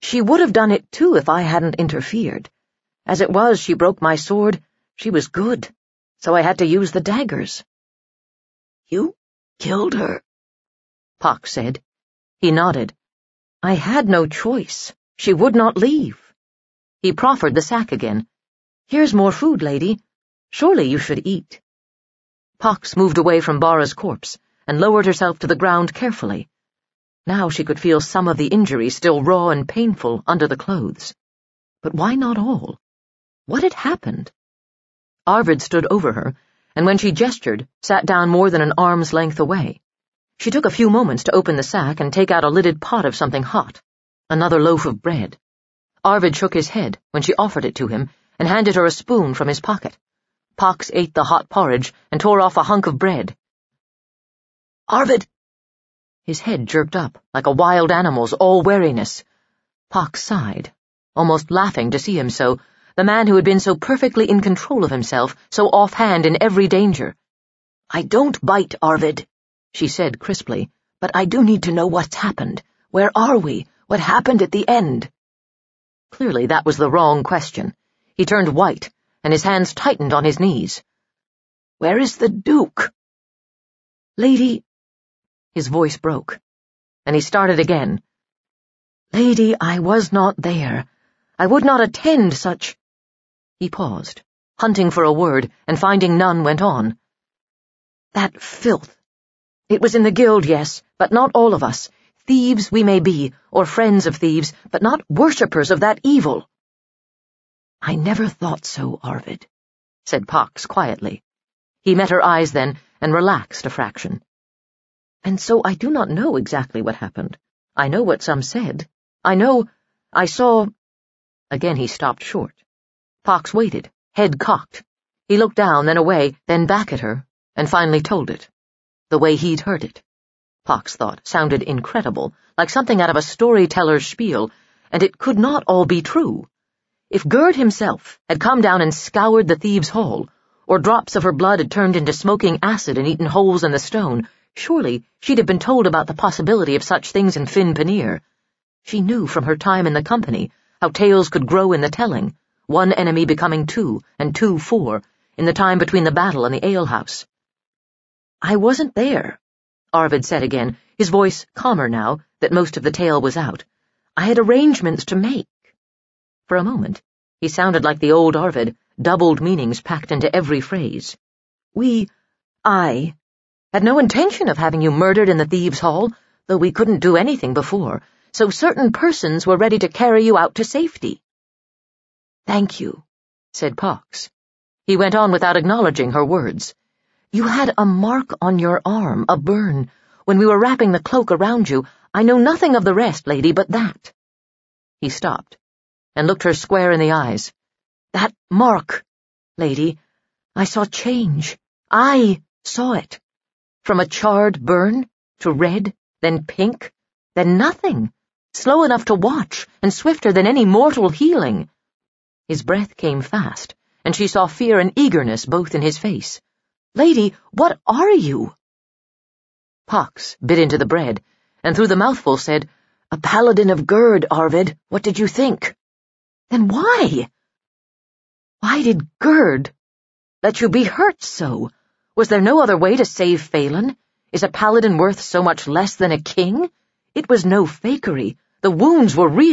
She would have done it too if I hadn't interfered. As it was, she broke my sword. She was good, so I had to use the daggers." "You killed her?" Pox said. He nodded. "I had no choice. She would not leave." He proffered the sack again. "Here's more food, lady. Surely you should eat." Pox moved away from Bara's corpse and lowered herself to the ground carefully. Now she could feel some of the injury still raw and painful under the clothes. But why not all? What had happened? Arvid stood over her, and when she gestured, sat down more than an arm's length away. She took a few moments to open the sack and take out a lidded pot of something hot, another loaf of bread. Arvid shook his head when she offered it to him and handed her a spoon from his pocket. Pox ate the hot porridge and tore off a hunk of bread. "Arvid!" His head jerked up, like a wild animal's, all wariness. Pox sighed, almost laughing to see him so, the man who had been so perfectly in control of himself, so offhand in every danger. "I don't bite, Arvid," she said crisply, "but I do need to know what's happened. Where are we? What happened at the end?" Clearly that was the wrong question. He turned white, and his hands tightened on his knees. "Where is the Duke?" "Lady—" His voice broke, and he started again. "Lady, I was not there. I would not attend such—" He paused, hunting for a word, and finding none went on. "That filth. It was in the guild, yes, but not all of us. Thieves we may be, or friends of thieves, but not worshippers of that evil." "I never thought so, Arvid," said Pox quietly. He met her eyes then, and relaxed a fraction. "And so I do not know exactly what happened. I know what some said. I saw—" Again he stopped short. Pox waited, head cocked. He looked down, then away, then back at her, and finally told it. The way he'd heard it, Pox thought, sounded incredible, like something out of a storyteller's spiel, and it could not all be true. If Gerd himself had come down and scoured the thieves' hall, or drops of her blood had turned into smoking acid and eaten holes in the stone, surely she'd have been told about the possibility of such things in Finn Panir. She knew from her time in the company how tales could grow in the telling, one enemy becoming two, and two four, in the time between the battle and the alehouse. "I wasn't there," Arvid said again, his voice calmer now that most of the tale was out. "I had arrangements to make." For a moment, he sounded like the old Arvid, doubled meanings packed into every phrase. I had no intention of having you murdered in the thieves' hall, though we couldn't do anything before, so certain persons were ready to carry you out to safety." "Thank you," said Pox. He went on without acknowledging her words. "You had a mark on your arm, a burn. When we were wrapping the cloak around you, I know nothing of the rest, lady, but that." He stopped, and looked her square in the eyes. "That mark, lady, I saw change. I saw it. From a charred burn, to red, then pink, then nothing, slow enough to watch, and swifter than any mortal healing." His breath came fast, and she saw fear and eagerness both in his face. "Lady, what are you?" Pox bit into the bread, and through the mouthful said, "A paladin of Gerd, Arvid. What did you think?" "Then why? Why did Gerd let you be hurt so? Was there no other way to save Phelan? Is a paladin worth so much less than a king? It was no fakery. The wounds were real."